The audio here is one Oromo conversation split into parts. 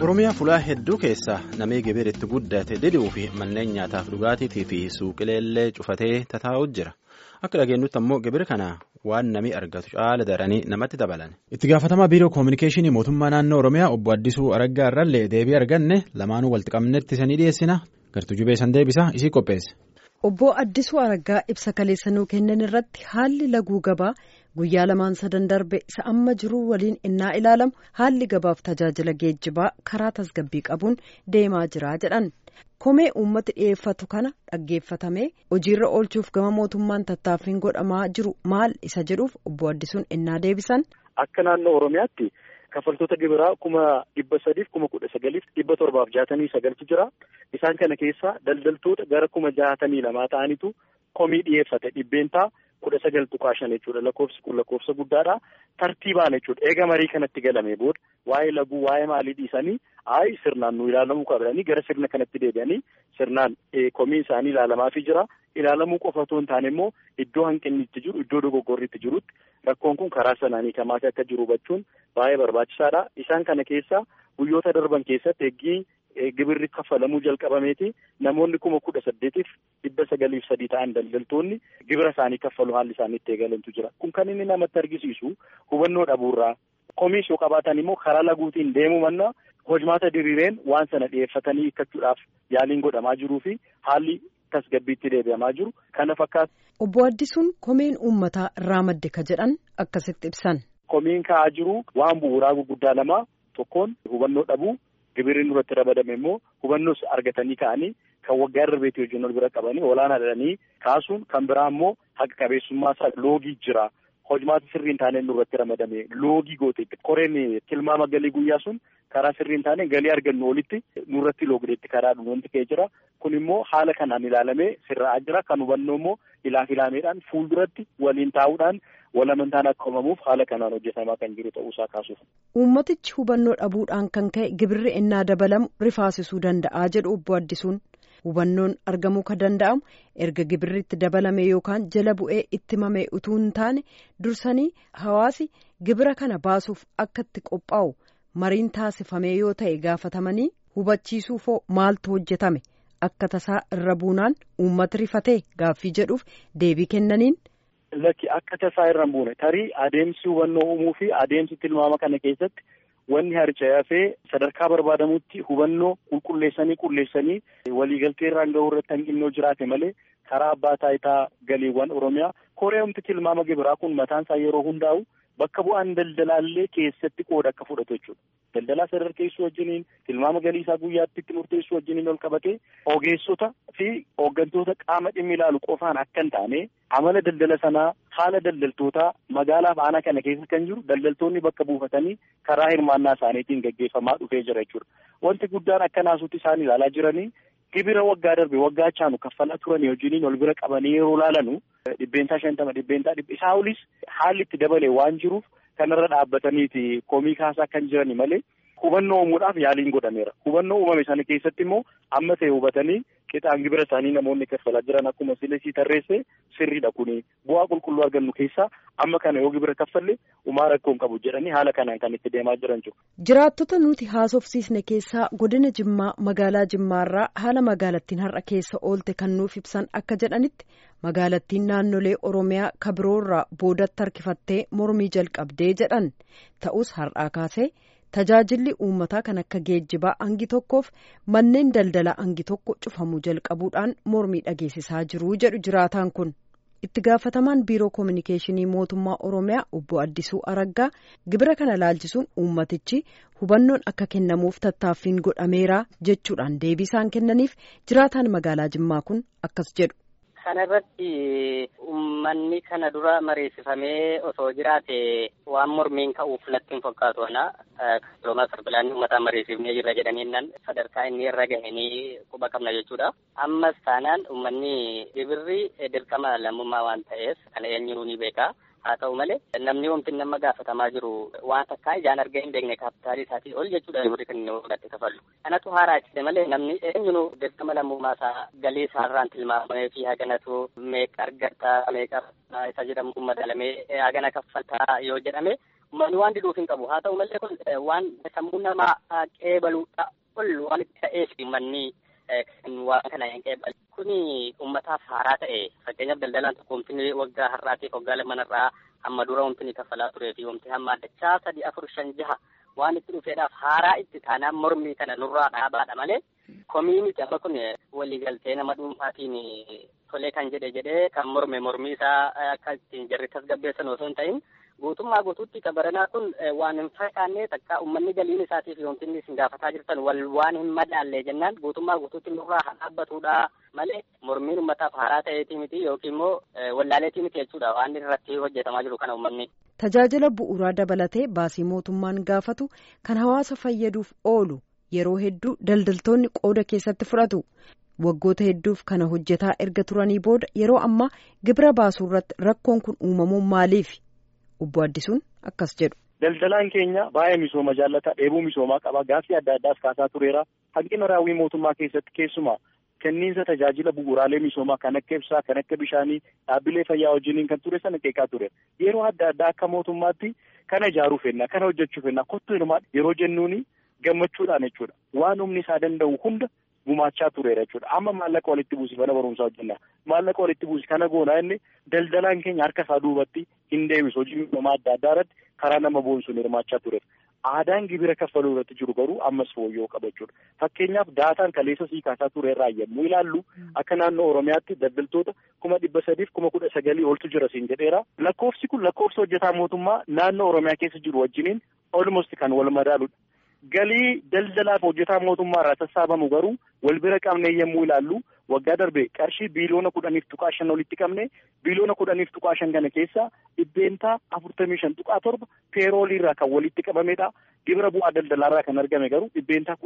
Oromiyaa fulaa hedduu keessaa namni gibira itti guddate diduu fi manneen nyaataaf dhugaatii fi suuqileellee cufatee tataa'u jira. Akka dhageenyutti ammoo gibira kana waan namni argatu caala daranii namatti dabalan. Itti gaafatamaa biiroo koominikeeshinii mootummaa naannoo Oromiyaa obbo Addisuu Araggaa irrallee deebii arganne lamaanuu walitti qabnetti isanii dhiyeessina. Gartuu jubeessan deebisa isii qopheesse. Obbo Addisuu Araggaa ibsa kaleessanuu kennan irratti haalli laguu gabaa guyyaa lamaan sadan darbe isa amma jiru waliin innaa ilaalamu haalli gabaaf tajaajila geejjibaa karaa tasgabbii qabuun deemaa jira jedhan. Komee uummati dhiyeeffatu kana dhaggeeffatamee hojiirra oolchuuf gama mootummaan tattaaffiin godhamaa jiru maal isa jedhuuf obbo Addisuun innaa deebisan. Akka naannoo Oromiyaatti kafaltoota gibiraa 3,919,769 jira. Isaan kana keessaa daldaltoota gara 62,000 ta'anitu komii dhiyeeffate dhibbeentaa 19.5 jechuudha. Lakkoofsi kun lakkoofsa guddaadha. Tartiibaan jechuudha. Eega marii kanatti galame booda waa'ee laguu waa'ee maalii dhiisanii sirnaan nu ilaalamuu qabanii gara sirna kanatti deebi'anii sirnaan komii isaanii ilaalamaafii jira. Ilaalamuu qofa otoo hin taane immoo iddoo hanqinni itti jiru iddoo dogoggorri itti jirutti rakkoon kun karaa sanaan hiikamaa akka jiru hubachuun baay'ee barbaachisaadha. Isaan kana keessaa guyyoota darban keessatti eeggii gibirri kaffalamuu jalqabameeti namoonni 18,903 ta'an daldaltoonni gibira isaanii kaffalu haalli isaanii itti eegalantu jira. Kun kan inni namatti argisiisu hubannoo dhabuurraa komiis yoo qabaatan immoo karaa laguutiin deemuu manna hojmaata diriireen waan sana dhiyeeffatanii hiikkachuudhaaf yaaliin godhamaa jiruu fi haalli tasgabbiitti deebi'amaa jiru kana fakkaata. Obbo Addisuun komeen uummataa irraa madde ka jedhan akkasitti ibsan. Komiin ka'aa jiru waan bu'uuraa gurguddaa lama tokkoon hubannoo dhabuu. Gibirri nurratti ramadame immoo hubannoos argatanii ka'anii kan waggaa darbeetii wajjin wal bira qabanii olaanaa dhalanii kaasuun kan biraa immoo haqa qabeessummaa isaa loogii jira. Hojmaata sirriin taaneen nurratti ramadame loogii goote koreen tilmaama galii guyyaa sun karaa sirriin taaneen galii argannu olitti nurratti loogdeetti karaa dhuunfanti ka'ee jira. Kun immoo haala kanaan ilaalamee sirraa jira. Kan hubannoo immoo ilaameedhaan fuulduratti waliin taa'uudhaan walamantaan akka uumamuuf haala kanaan hojjetamaa kan jiru ta'uusaa kaasuuf. Uummatichi hubannoo dhabuudhaan kan ka'e gibirri innaa dabalamu rifaasisuu danda'a jedhu obbo Addisuun. Hubannoon argamuu kan danda'amu erga gibirri itti dabalame yookaan jala bu'ee itti mamee utuu hin taane dursanii hawaasi gibira kana baasuuf akka itti qophaa'u mariin taasifamee yoo ta'e gaafatamanii hubachiisuufoo maaltu hojjetame akka tasaa irra buunaan uummati rifatee gaaffii jedhuuf deebii kennaniin. Lakki akka tasaa irra buune tarii adeemsi hubannoo uumuu fi adeemsi tilmaama kana keessatti wanni harca'ee sadarkaa barbaadamutti hubannoo qulqulleessanii waliigaltee irraan gahuu irratti hanqinnoo jiraate malee karaa abbaa taayitaa galiiwwan Oromiyaa koreeyumti tilmaama gibiraa kun mataan isaa yeroo hundaa'u bakka bu'aan daldalaallee keessatti qooda akka fudhatu jechuudha. Daldalaa sadarkeessuu wajjiniin tilmaama galii isaa guyyaatti itti murteessuu wajjiniin ol qabatee ogeessota fi hooggantoota qaama dhimmi ilaalu qofaan akka hin taane amala daldala sanaa haala daldaltootaa magaalaa aanaa kana keessa kan jiru daldaltoonni bakka buufatanii karaa hirmaannaa isaaniitiin gaggeeffamaa dhufee jira jechuudha. Wanti guddaan akka naasuutti isaan ilaalaa jiranii gibira waggaa darbe waggaa chaanu kaffalaa turanii wajjiniin ol bira qabanii yeroo ilaalanu dhibbeentaa 50 dhibbeentaa isaa olis haalli itti dabalee waan jiruuf kanarra dhaabbataniiti komii kaasaa kan jirani malee hubannoo uumuudhaaf yaaliin godhameera. Hubannoo uumame sana keessatti immoo amma ta'e hubatanii qixaan gibira isaanii namoonni kaffalaa jiran akkuma silesii tarreesse sirriidha kuni bu'aa qulqulluu argannu keessaa amma kana yoo gibira kaffalle umaa rakkoon qabu jedhanii haala kanaan kan itti deemaa jiran jiru. Jiraattota nuti haasofsiisne keessaa godina Jimmaa magaalaa Jimmaarraa haala magaalattiin har'a keessa oolte kan nuuf ibsan akka jedhanitti magaalattiin naannolee Oromiyaa kabiroorraa boodatti harkifattee mormii jalqabdee jedhan ta'us har'aa kaasee. Tajaajilli uummataa kan akka geejjibaa hangi tokkoof manneen daldalaa hangi tokko cufamuu jalqabuudhaan mormii dhageessisaa jiru jedhu jiraataan kun. Itti gaafatamaan biiroo koominikeeshinii mootummaa Oromiyaa obbo Addisuu Araggaa gibira kana laalchisuun uummatichi hubannoon akka kennamuuf tattaaffiin godhameera jechuudhaan deebii isaan kennaniif jiraataan magaalaa Jimmaa kun akkas jedhu. Kana irratti uummanni kana dura mareessifamee osoo jiraate waan mormiin ka'uuf natti hin fakkaatu ana kastooma sarbilaan uummataa mareessifnee jirra jedhaniinnan sadarkaa inni irra gahanii quba qabna jechuudha. Ammas taanaan uummanni gibirri dirqama lammummaa waan ta'eef kana eenyuu ni beeka. Haa ta'u malee namni wanti nama gaafatamaa jiru waan takkaa ijaan argaa hin beekne kaapitaalii isaatii ol jechuudha yeroo kan inni fudhatte kafallu. Kanatu haaraa jedhe malee namni eenyuu dirqama lammummaa isaa galii isaarraan tilmaamamee fi haganatu meeqa argatta meeqa isa jedhamu madalamee hagana kaffaltaa yoo jedhame uummanni waan diduuf hin qabu. Haa ta'u malee kun waan sammuu namaa qeebaluudha ol waan itti ta'eef uummanni waan kana hin qeebalu. Kuni uummataaf haaraa ta'e fakkeenyaaf daldalaan tokko wanti waggaa har'aatiif waggaa lamanarraa amma dura wanti kaffalaa turee fi wanti hamma dachaa 3, 4, 5, 6 waan itti dhufeedhaaf haaraa itti taanaan mormii kana nurraa dhaabaadha malee komiiniti amma kun waliigaltee nama dhuunfaatiin tolee kan jedhee kan mormii isaa akka ittiin jarri tasgabbeessan osoo hin ta'in guutummaa guutuutti qabaranaa kun waan hin fakkaanne takka uummanni galiin isaatiif wanti inni isin gaafataa jirtan waan hin madaallee jennaan guutummaa guutuutti nurraa dhaabbatuudha malee mormiin uummataaf haaraa ta'eetii miti yookiin immoo wallaaleetii miti jechuudha waan irratti hojjetamaa jiru kana uummanni. Tajaajila bu'uuraa dabalatee baasii mootummaan gaafatu kan hawaasa fayyaduuf oolu yeroo hedduu daldaltoonni qooda keessatti fudhatu. Waggoota hedduuf kana hojjetaa erga turanii booda yeroo ammaa gibira baasuu irratti rakkoon kun uumamuun maaliif? Obbo Addisuun akkas jedhu. Daldalaan keenya baay'ee misooma jaallataa dheebuu misoomaa qaba. Gaaffii adda addaas kaasaa tureera. Hanqina raawwii mootummaa keessatti keessumaa kenniinsa tajaajila bu'uuraalee misoomaa kan akka ibsaa, kan akka bishaanii, dhaabbilee fayyaa wajjiniin kan ture sana qeeqaa ture. Yeroo adda addaa akka mootummaatti kana ijaaruu fenna, kana hojjechuu fenna, kottuu hirmaa yeroo jennuuni gammachuudhaan jechuudha. Waan humni isaa danda'u hunda gumaachaa tureera jechuudha. Amma maallaqa walitti buusi mana barumsaa hojjenna. Maallaqa walitti buusi kana goonaa inni daldalaan keenya harka isaa duubatti hin deebisu. Hojii misoomaa adda addaa irratti karaa nama boonsuun hirmaachaa tureera. Aadaan gibira kaffaluu irratti jiru garuu ammas fooyya'uu qaba jechuudha. Fakkeenyaaf daataan kaleessa sii kaasaa ture irraa yommuu ilaallu akka naannoo Oromiyaatti daldaltoota 300,000 fi 19,000 oltu jira siin jedheera. Lakkoofsi kun lakkoofsa hojjetaa mootummaa naannoo Oromiyaa keessa jiru wajjiniin almost kan wal madaaludha. Galii daldalaaf hojjetaa mootummaa irraa sassaabamu garuu wal bira qabnee yommuu ilaallu waggaa darbe qarshii biiliyoona 10.5 walitti qabne biiliyoona 10.5 kana keessa dhibbeentaa 45.7 peeroolii irraa kan walitti qabamedha. Gibira bu'aa daldalaa irraa kan argame garuu dhibbeentaa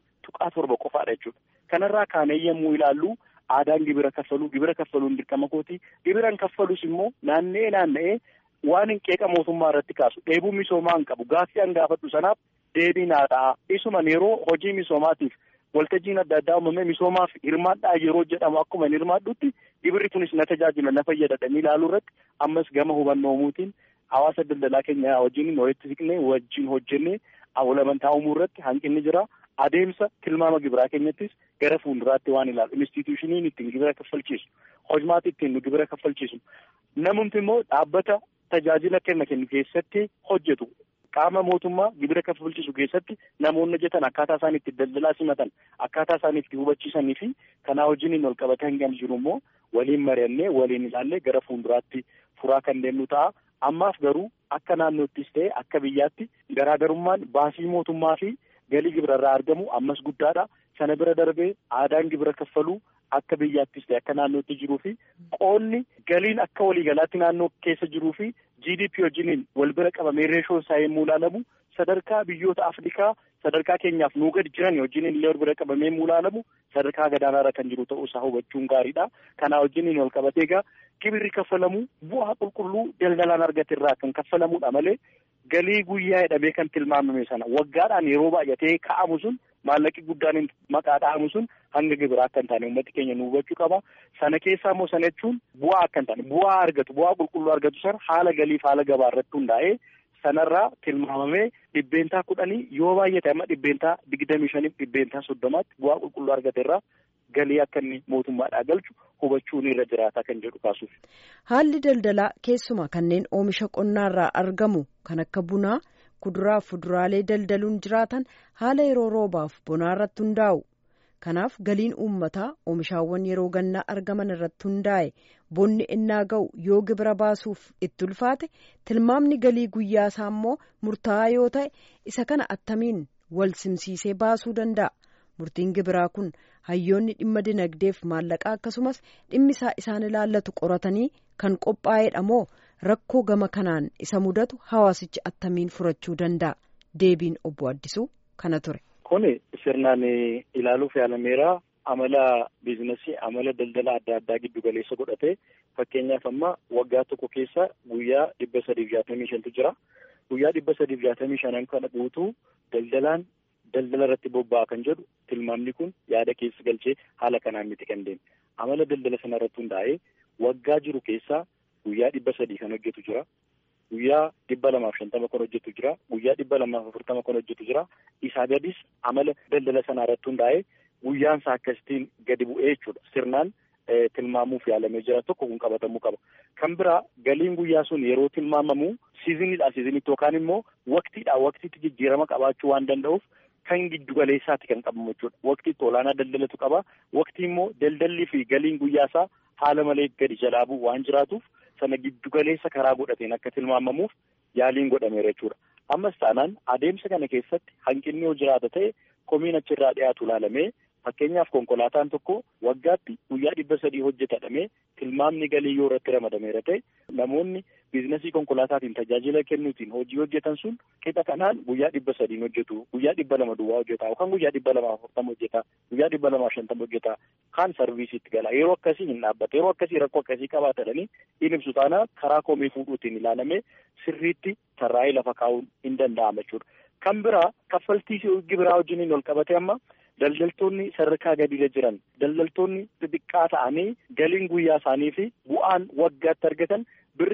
15.7 qofaadha jechuudha. Kanarraa kaanee yommuu ilaallu aadaan gibira kaffaluun dirqama kooti. Gibiran kaffalus immoo naanna'ee waan hin qeeqa mootummaa irratti kaasu dheebuu misoomaa hin qabu gaaffii an gaafadhu sanaaf deebii naa ta'a. Isuman yeroo hojii misoomaatiif waltajjiin adda addaa uumamee misoomaaf hirmaadhaa yeroo jedhamu akkuma hin hirmaadhutti gibirri kunis na tajaajila na fayyadadhanii ilaaluu irratti ammas gama hubannoo uumuutiin hawaasa daldalaa keenya wajjin walitti siqnee wajjin hojjennee amantaa uumuu irratti hanqinni jira. Adeemsa tilmaama gibiraa keenyattis gara fuulduraatti waan ilaalu instituushiniin ittiin gibira kaffalchiisu hojmaati ittiin nu gibira kaffalchiisu namumti immoo dhaabbata tajaajila kennu keessatti hojjetu. Qaama mootummaa gibira kaffalchiisu keessatti namoonni hojjetan akkaataa isaan itti daldalaa simatan akkaataa isaan itti hubachiisanii fi kanaa wajjiniin ol qabatee hangam jiru immoo waliin mari'annee waliin ilaallee gara fuulduraatti furaa kan deemnu ta'a. Ammaaf garuu akka naannoottis ta'e akka biyyaatti garaagarummaan baasii mootummaa fi galii gibira irraa argamu ammas guddaadha. Sana bira darbee aadaan gibira kaffaluu akka biyyaattis ta'e akka naannootti jiruu fi qoonni galiin akka waliigalaatti naannoo keessa jiruu fi GDP wajjiniin wal bira qabamee reeshoon isaa yommuu ilaalamu sadarkaa biyyoota Afrikaa sadarkaa keenyaaf nuu gadi jiran wajjiniin illee wal bira qabamee yommuu ilaalamu sadarkaa gadaanaarra kan jiru ta'uu isaa hubachuun gaariidha. Kanaa wajjiniin wal qabatee egaa gibirri kaffalamu bu'aa qulqulluu daldalaan argate irraa kan kaffalamudha malee galii guyyaa jedhamee kan tilmaamame sana waggaadhaan yeroo baay'atee ka'amu sun maallaqi guddaan maqaa dha'amu sun hanga gibiraa akka hin taane uummati keenya nu hubachuu qaba. Sana keessaa immoo sana jechuun bu'aa akka hin taane bu'aa qulqulluu argatu sana haala galiif haala gabaa irratti hundaa'ee sanarraa tilmaamamee dhibbeentaa 10 yoo baay'ate amma dhibbeentaa 25 dhibbeentaa 30tti bu'aa qulqulluu argate irraa galii akka inni mootummaadhaa galchu hubachuun irra jiraata kan jedhu kaasuuf. Haalli daldalaa keessumaa kanneen oomisha qonnaarraa argamu kan akka bunaa kuduraa fi fuduraalee daldaluun jiraatan haala yeroo roobaaf bonaa irratti hundaa'u. Kanaaf galiin uummataa oomishaawwan yeroo gannaa argaman irratti hundaa'e bonni innaa ga'u yoo gibira baasuuf itti ulfaate tilmaamni galii guyyaa isaa immoo murtaa'aa yoo ta'e isa kana attamiin wal simsiisee baasuu danda'a. Murtiin gibiraa kun hayyoonni dhimma dinagdeef maallaqaa akkasumas dhimmisaa isaan ilaallatu qoratanii kan qophaa'edha moo rakkoo gama kanaan isa mudatu hawaasichi attamiin furachuu danda'a? Deebiin obbo Addisuu kana ture. Kuni sirnaan ilaaluuf yaalameera. Amala biizinasii amala daldala adda addaa giddu galeessa godhate fakkeenyaaf amma waggaa tokko keessa guyyaa 365 jira. Guyyaa 365 kana guutuu daldalaan daldala irratti bobba'a kan jedhu tilmaamni kun yaada keessa galchee haala kanaan miti kan deemu. Amala daldala sana irratti hundaa'ee waggaa jiru keessaa guyyaa 300 kan hojjetu jira. guyyaa 250 kan hojjetu jira, guyyaa 240 kan hojjetu jira. Isaa gadis amala daldala sanaa irratti hundaa'ee guyyaan isaa akkasitiin gadi bu'ee jechuudha. Sirnaan tilmaamuuf yaalamee jira tokko kun qabatamuu qaba. Kan biraa galiin guyyaa sun yeroo tilmaamamu siiziniidhaa siiziniitti yookaan immoo waqtiidhaa waqtiitti jijjiirama qabaachuu waan danda'uuf kan giddu galeessaatti kan qabamu jechuudha. Waqtiitti olaanaa daldalatu qaba. Waqtii immoo daldallii fi galiin guyyaa isaa haala malee gadi jalaa bu'u waan jiraatuuf sana giddu galeessa karaa godhateen akka tilmaamamuuf yaaliin godhameera jechuudha. Ammas taanaan adeemsa kana keessatti hanqinni yoo jiraata ta'e komiin achirraa dhiyaatu ilaalamee fakkeenyaaf konkolaataan tokko waggaatti guyyaa 300 hojjetadhamee tilmaamni galii yoo irratti ramadameera ta'e namoonni biizinasii konkolaataatiin tajaajila kennuutiin hojii hojjetan sun qixa kanaan guyyaa 300 hojjetu, guyyaa 200 duwwaa hojjeta yookaan guyyaa 240 hojjeta, guyyaa 250 hojjeta kan sarviisiitti gala. Yeroo akkasii hin dhaabbata, yeroo akkasii rakkoo akkasii qabaatanii hin ibsu taanaan karaa komii fuudhuutiin ilaalamee sirriitti tarraa'ee lafa kaa'uun hin danda'ama jechuudha. Kan biraa kaffaltii gibiraa wajjin ol qabate amma daldaltoonni sadarkaa gadiirra jiran daldaltoonni xixiqqaa ta'anii galiin guyyaa isaanii fi bu'aan waggaatti argatan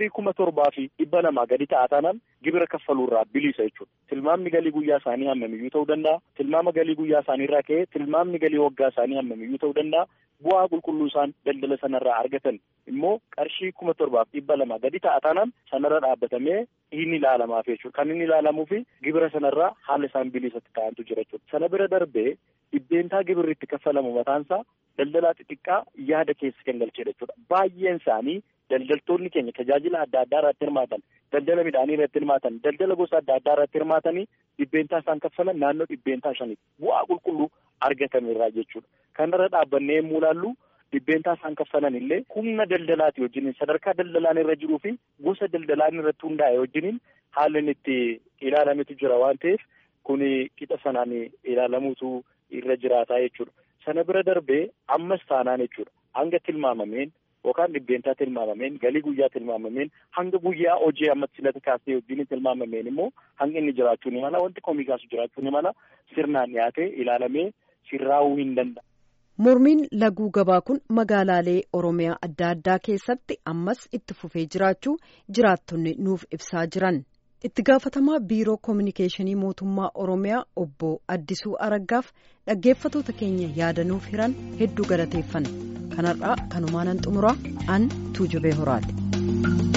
7,200 gadi ta'a taanaan gibira kaffaluurraa bilisa jechuudha. Tilmaamni galii guyyaa isaanii hammamiyyuu ta'uu danda'a. Tilmaama galii guyyaa isaaniirraa ka'ee tilmaamni galii waggaa isaanii hammamiyyuu ta'uu danda'a. Bu'aa qulqulluu isaan daldala sanarraa argatan immoo qarshii 7,200 gadi ta'a taanaan sanarra dhaabbatamee hin ilaalamaaf jechuudha. Kan inni ilaalamuufi gibira sanarraa haala isaan bilisatti ta'antu jira jechuudha. Sana bira darbee dhibbeentaa gibirri itti kaffalamu mataansaa daldalaa xixiqqaa yaada keessa kan galchedha jechuudha. Baay'een isaanii daldaltoonni keenya tajaajila adda addaa irratti hirmaatan, daldala midhaanii irratti hirmaatan, daldala gosa adda addaa irratti hirmaatanii dhibbeentaa isaan kaffalan naannoo 5% bu'aa qulqulluu argatamerraa jechuudha. Kanarra dhaabbannee yemmuu ilaallu dhibbeentaa isaan kaffalan illee humna daldalaati wajjiniin sadarkaa daldalaan irra jiruu fi gosa daldalaan irratti hundaa'e wajjiniin haalli itti ilaalametu jira waan ta'eef kun qixa sanaan ilaalamuutu irra jiraataa jechuudha. Sana bira darbee ammas taanaan jechuudha. Hanga tilmaamameen yookaan dhibbeentaa tilmaamameen galii guyyaa tilmaamameen hanga guyyaa hojii ammatti silata kaasee wajjin tilmaamameen immoo hanga inni jiraachuu ni mala wanti komii kaasu jiraachuu ni mala sirnaan dhiyaatee ilaalamee sirraa'uu hin danda'a. Mormiin laguu gabaa kun magaalaalee Oromiyaa adda addaa keessatti ammas itti fufee jiraachuu jiraattonni nuuf ibsaa jiran. Itti gaafatamaa biiroo koominikeeshinii mootummaa Oromiyaa obbo Addisuu Araggaaf dhaggeeffatoota keenya yaadanuuf hiran hedduu galateeffanna. Kanarraa kanumaan xumuraa an Tuujubee Horaati.